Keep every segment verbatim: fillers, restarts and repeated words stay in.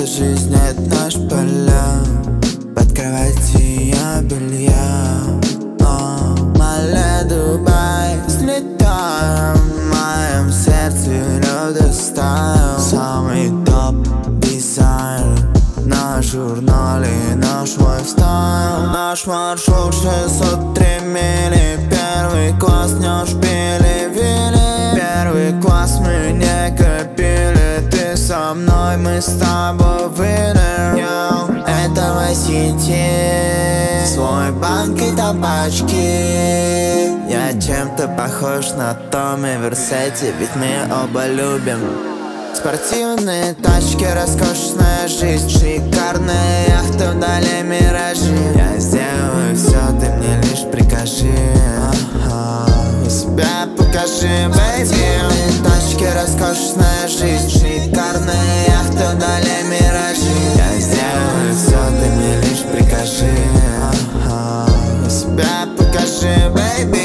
жизнь — это наш поля. Под кроватью белья. О, Мале, Дубай. Слетаем, в моем сердце люди стайл. Самый топ дизайн на журнале, наш лайфстайл. Наш маршрут шестьсот три мили. Первый класс не шпили, вили. Первый класс мы не копили. Ты со мной, мы с тобой winner. Этого сети свой банк и табачки. Я чем-то похож на Томми Версетти, ведь мы оба любим спортивные тачки, роскошная жизнь, шикарная яхта, вдали миражи. Я сделаю все, ты мне лишь прикажи. Ага, себя покажи, бэйби. Спортивные тачки, роскошная жизнь, шикарная яхта, вдали миражи. Я сделаю все, ты мне лишь прикажи. Ага, себя покажи, бэйби.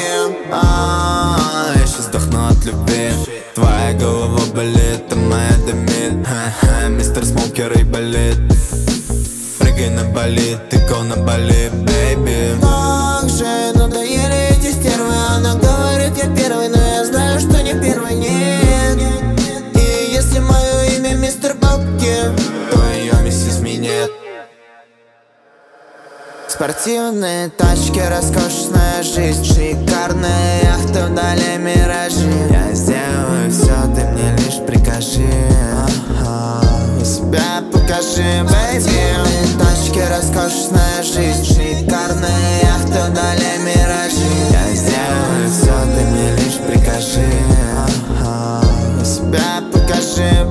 Я сейчас сдохну от любви. Твоя голова болит, а моя дымит. Ха-ха, мистер Смокер и болит. Прыгай на болит, ты гол на Бали, бэйби. Как же надоели эти стервы. Она говорит, я первый, но я знаю, что не первый, нет. И если мое имя мистер Бабки, то ее миссис Минет. Спортивные тачки, роскошная жизнь, шикарная яхта, вдали миражи. Я сделаю все, ты мне лишь прикажи. Ага, себя покажи, бэйби. Спортивные тачки, роскошная жизнь, шикарная яхта, вдали миражи. Я сделаю все, ты мне лишь прикажи. Ага, себя покажи,